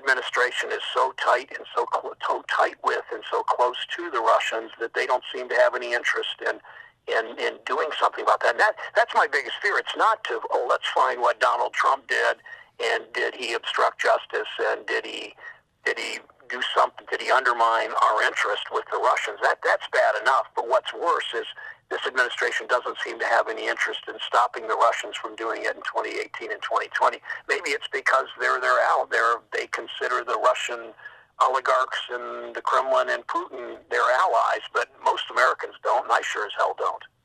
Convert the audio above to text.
administration is so tight and so tight with and so close to the Russians that they don't seem to have any interest in doing something about that. And that's my biggest fear. It's not to, let's find what Donald Trump did, and did he obstruct justice, and did he do something, did he undermine our interest with the Russians? That's bad enough, but what's worse is this administration doesn't seem to have any interest in stopping the Russians from doing it in 2018 and 2020. Maybe it's because they're out there. They consider the Russian oligarchs and the Kremlin and Putin their allies, but most Americans don't, and I sure as hell don't.